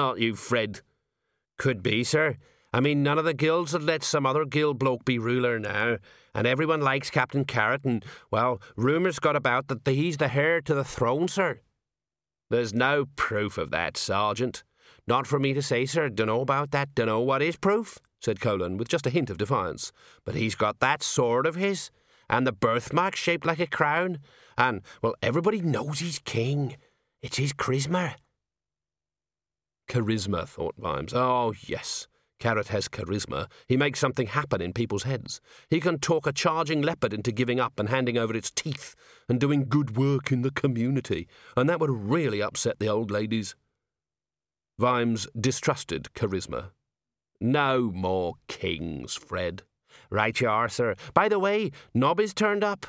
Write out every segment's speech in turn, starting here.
aren't you, Fred? Could be, sir. I mean, none of the guilds would let some other guild bloke be ruler now, and everyone likes Captain Carrot, and, well, rumours got about that he's the heir to the throne, sir. There's no proof of that, Sergeant. Not for me to say, sir. Dunno about that. Dunno what is proof, said Colin, with just a hint of defiance. But he's got that sword of his, and the birthmark shaped like a crown, and, well, everybody knows he's king. It's his charisma. Charisma, thought Vimes. Oh, yes. Carrot has charisma. He makes something happen in people's heads. He can talk a charging leopard into giving up and handing over its teeth and doing good work in the community, and that would really upset the old ladies. Vimes distrusted charisma. No more kings, Fred. Right you are, sir. By the way, Nobby's turned up.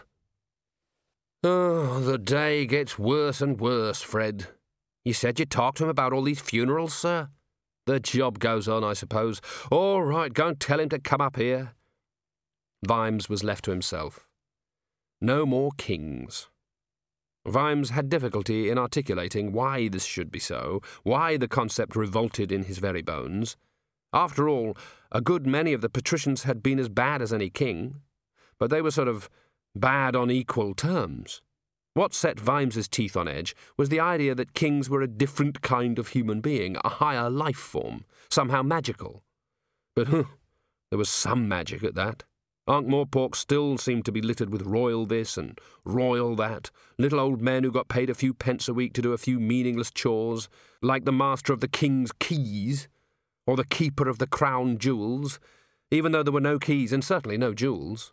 Oh, the day gets worse and worse, Fred. You said you talked to him about all these funerals, sir? The job goes on, I suppose. All right, go and tell him to come up here. Vimes was left to himself. No more kings. Vimes had difficulty in articulating why this should be so, why the concept revolted in his very bones. After all, a good many of the patricians had been as bad as any king, but they were sort of bad on equal terms. What set Vimes's teeth on edge was the idea that kings were a different kind of human being, a higher life form, somehow magical. But there was some magic at that. Ankh-Morpork still seemed to be littered with royal this and royal that, little old men who got paid a few pence a week to do a few meaningless chores, like the master of the king's keys, or the keeper of the crown jewels, even though there were no keys and certainly no jewels.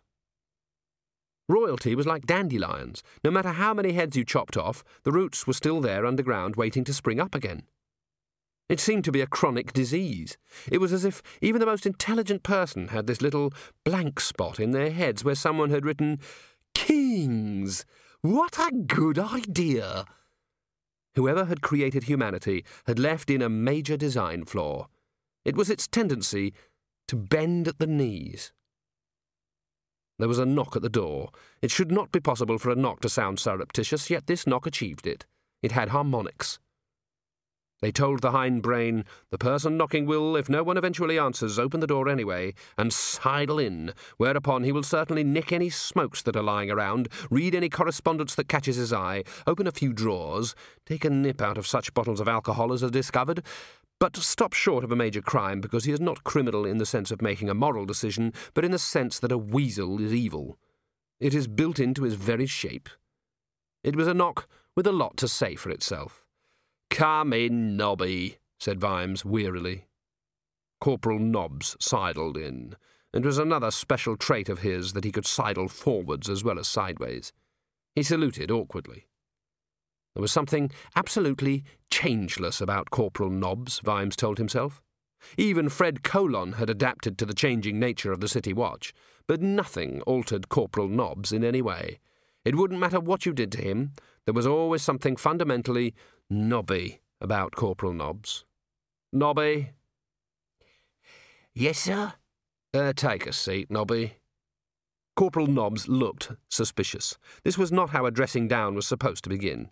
Royalty was like dandelions. No matter how many heads you chopped off, the roots were still there underground waiting to spring up again. It seemed to be a chronic disease. It was as if even the most intelligent person had this little blank spot in their heads where someone had written, "Kings! What a good idea!" Whoever had created humanity had left in a major design flaw. It was its tendency to bend at the knees. There was a knock at the door. It should not be possible for a knock to sound surreptitious, yet this knock achieved it. It had harmonics. They told the hindbrain, the person knocking will, if no one eventually answers, open the door anyway, and sidle in, whereupon he will certainly nick any smokes that are lying around, read any correspondence that catches his eye, open a few drawers, take a nip out of such bottles of alcohol as are discovered, but stop short of a major crime because he is not criminal in the sense of making a moral decision, but in the sense that a weasel is evil. It is built into his very shape. It was a knock with a lot to say for itself. "Come in, Nobby," said Vimes wearily. Corporal Nobbs sidled in. It was another special trait of his that he could sidle forwards as well as sideways. He saluted awkwardly. There was something absolutely changeless about Corporal Nobbs, Vimes told himself. Even Fred Colon had adapted to the changing nature of the City Watch, but nothing altered Corporal Nobbs in any way. It wouldn't matter what you did to him, there was always something fundamentally Nobby about Corporal Nobbs. "Nobby?" "Yes, sir?" Take a seat, Nobby." Corporal Nobbs looked suspicious. This was not how a dressing down was supposed to begin.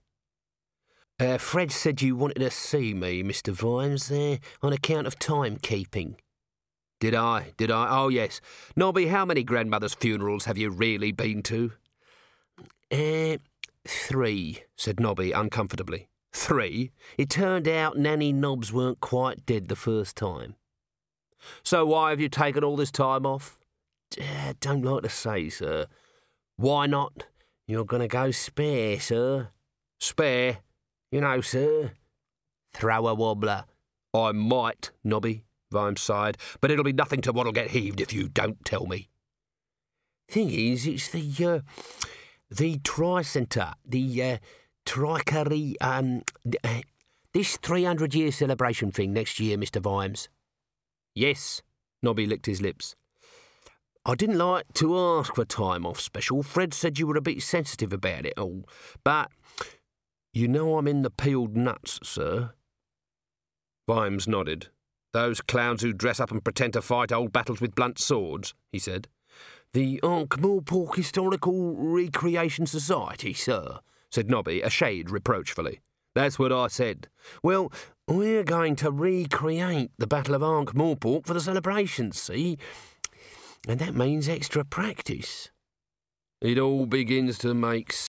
Fred said you wanted to see me, Mr. Vimes, there, on account of timekeeping." Did I? Oh, yes. Nobby, how many grandmothers' funerals have you really been to? 3, said Nobby uncomfortably. 3? It turned out Nanny Nobbs weren't quite dead the first time. So why have you taken all this time off? Don't like to say, sir. Why not? You're going to go spare, sir. Spare? You know, sir. Throw a wobbler. I might, Nobby, Vimes sighed, but it'll be nothing to what'll get heaved if you don't tell me. Thing is, it's the Tricentre, the Tricary, this 300-year celebration thing next year, Mr. Vimes. Yes, Nobby licked his lips. I didn't like to ask for time off special. Fred said you were a bit sensitive about it all, but you know I'm in the peeled nuts, sir. Vimes nodded. "Those clowns who dress up and pretend to fight old battles with blunt swords," he said. "The Ankh-Morpork Historical Recreation Society, sir," said Nobby, a shade reproachfully. "That's what I said." "Well, We're going to recreate the Battle of Ankh-Morpork for the celebrations, see? And that means extra practice. It all begins to make